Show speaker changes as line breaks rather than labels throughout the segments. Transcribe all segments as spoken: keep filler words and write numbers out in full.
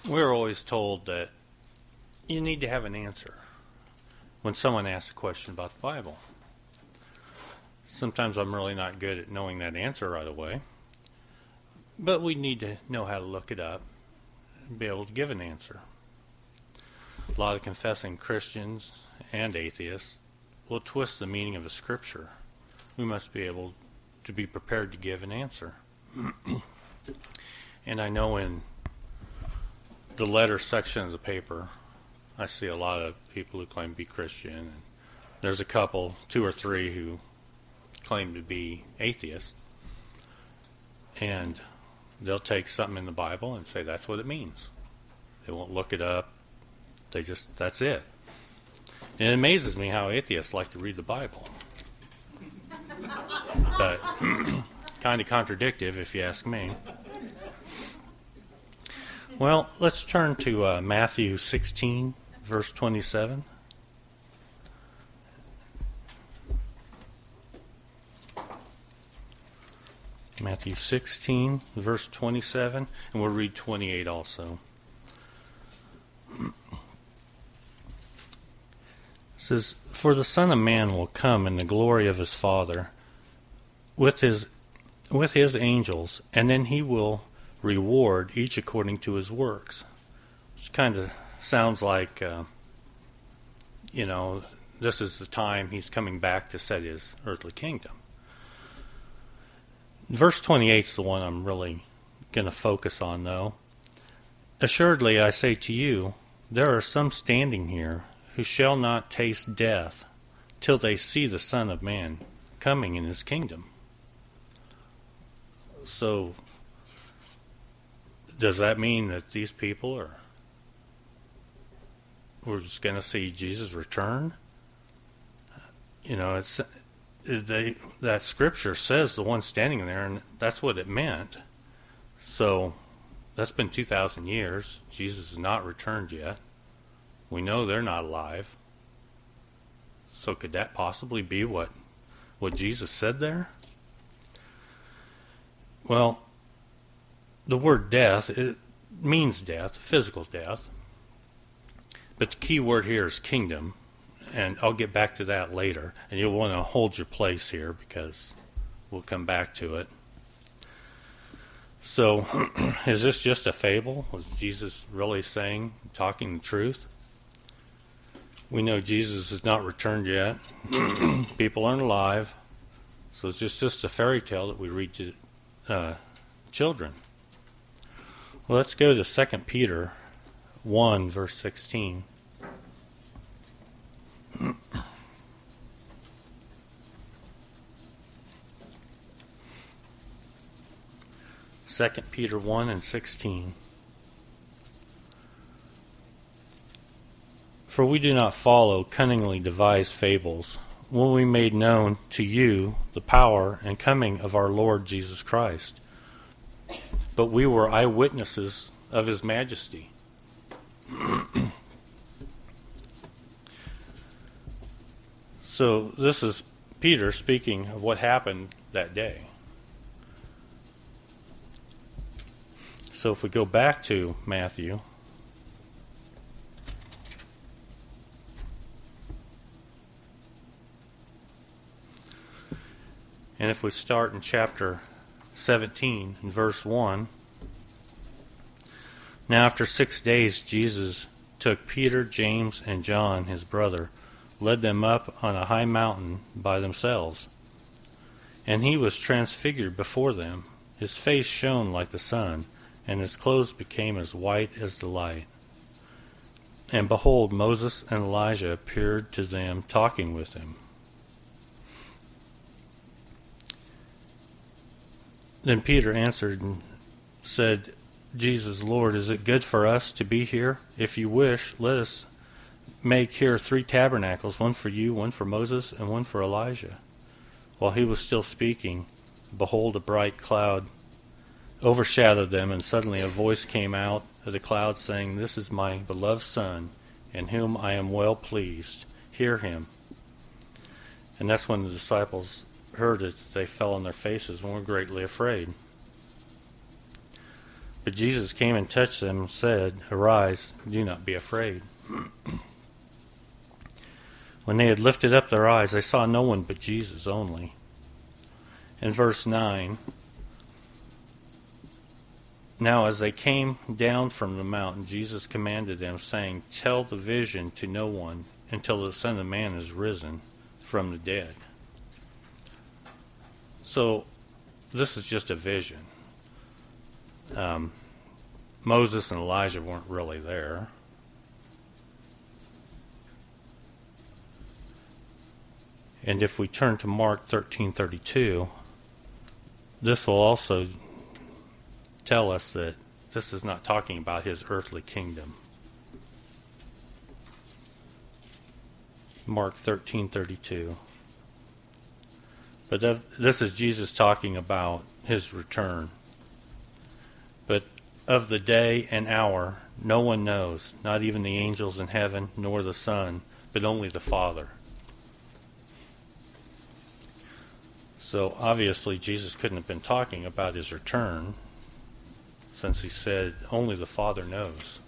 We're always told that you need to have an answer when someone asks a question about the Bible. Sometimes I'm really not good at knowing that answer right away, but we need to know how to look it up and be able to give an answer. A lot of confessing Christians and atheists will twist the meaning of a scripture. We must be able to be prepared to give an answer. And I know in the letter section of the paper, I see a lot of people who claim to be Christian. And there's a couple, two or three, who claim to be atheists. And they'll take something in the Bible and say that's what it means. They won't look it up. They just, that's it. And it amazes me how atheists like to read the Bible. But kind of contradictive, if you ask me. Well, let's turn to uh, Matthew sixteen, verse twenty-seven. Matthew sixteen, verse twenty-seven, and we'll read twenty-eight also. It says, "For the Son of Man will come in the glory of his Father with his with his angels, and then he will reward each according to his works." Which kind of sounds like, uh, you know, this is the time he's coming back to set his earthly kingdom. Verse twenty-eight is the one I'm really going to focus on, though. "Assuredly, I say to you, there are some standing here who shall not taste death till they see the Son of Man coming in his kingdom." So, does that mean that these people are, we're just going to see Jesus return? You know, it's they, that scripture says the one standing there, and that's what it meant. So, that's been two thousand years. Jesus has not returned yet. We know they're not alive. So could that possibly be what, what Jesus said there? Well, the word death, it means death, physical death. But the key word here is kingdom. And I'll get back to that later. And you'll want to hold your place here because we'll come back to it. So, is this just a fable? Was Jesus really saying, talking the truth? We know Jesus has not returned yet. People aren't alive. So it's just, just a fairy tale that we read to uh, children. Well, let's go to Second Peter one, verse sixteen. Second Peter one and sixteen. "For we do not follow cunningly devised fables, when we made known to you the power and coming of our Lord Jesus Christ. But we were eyewitnesses of his majesty." So this is Peter speaking of what happened that day. So if we go back to Matthew, and if we start in chapter seventeen, in verse one, "Now after six days Jesus took Peter, James, and John, his brother, led them up on a high mountain by themselves. And he was transfigured before them. His face shone like the sun, and his clothes became as white as the light. And behold, Moses and Elijah appeared to them, talking with him. Then Peter answered and said, Jesus, Lord, is it good for us to be here? If you wish, let us make here three tabernacles, one for you, one for Moses, and one for Elijah. While he was still speaking, behold, a bright cloud overshadowed them, and suddenly a voice came out of the cloud saying, This is my beloved Son, in whom I am well pleased. Hear him. And that's when the disciples heard it. They fell on their faces and were greatly afraid. But Jesus came and touched them and said, "Arise, do not be afraid." When they had lifted up their eyes, they saw no one but Jesus only. In verse nine, now as they came down from the mountain, Jesus commanded them, saying, "Tell the vision to no one until the Son of Man is risen from the dead." So this is just a vision. Um, Moses and Elijah weren't really there. And if we turn to Mark thirteen thirty-two, this will also tell us that this is not talking about his earthly kingdom. Mark thirteen thirty-two. But this is Jesus talking about his return. But of the day and hour no one knows, not even the angels in heaven, nor the Son, but only the Father. So obviously Jesus couldn't have been talking about his return, since he said only the Father knows.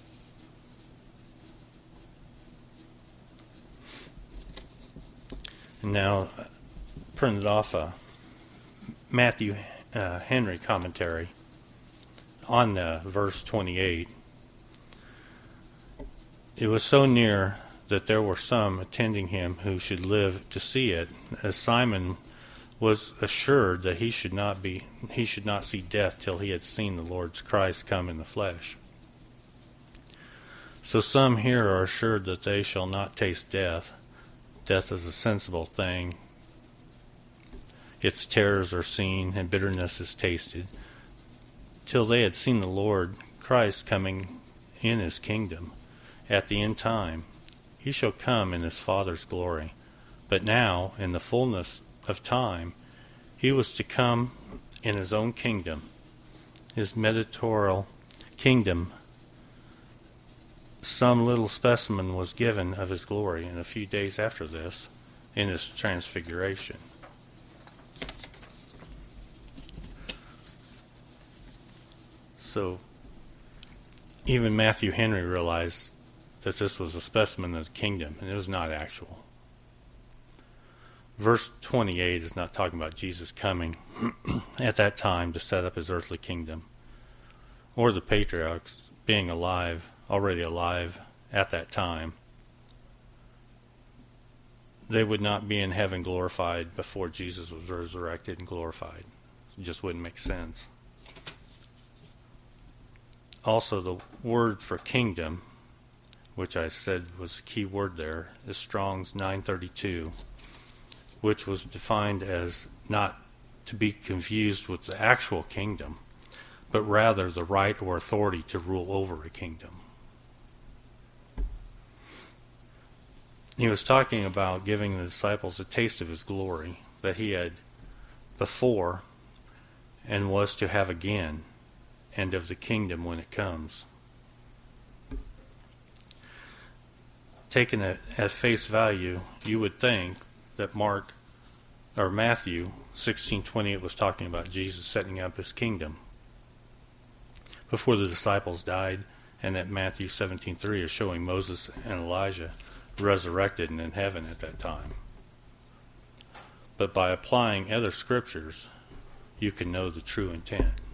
And now, printed off a Matthew uh, Henry commentary on uh, verse twenty-eight. It was so near that there were some attending him who should live to see it, as Simon was assured that he should not be he should not see death till he had seen the Lord's Christ come in the flesh. So some here are assured that they shall not taste death. Death is a sensible thing. Its terrors are seen, and bitterness is tasted, till they had seen the Lord Christ coming in his kingdom. At the end time, he shall come in his Father's glory. But now, in the fullness of time, he was to come in his own kingdom, his mediatorial kingdom. Some little specimen was given of his glory, and a few days after this, in his transfiguration. So, even Matthew Henry realized that this was a specimen of the kingdom, and it was not actual. Verse twenty-eight is not talking about Jesus coming at that time to set up his earthly kingdom, or the patriarchs being alive, already alive at that time. They would not be in heaven glorified before Jesus was resurrected and glorified. It just wouldn't make sense. Also, the word for kingdom, which I said was a key word there, is Strong's nine thirty-two, which was defined as not to be confused with the actual kingdom, but rather the right or authority to rule over a kingdom. He was talking about giving the disciples a taste of his glory that he had before and was to have again, and of the kingdom when it comes. Taken at, at face value, you would think that Mark or Matthew sixteen twenty-eight was talking about Jesus setting up his kingdom before the disciples died, and that Matthew seventeen three is showing Moses and Elijah resurrected and in heaven at that time. But by applying other scriptures, you can know the true intent.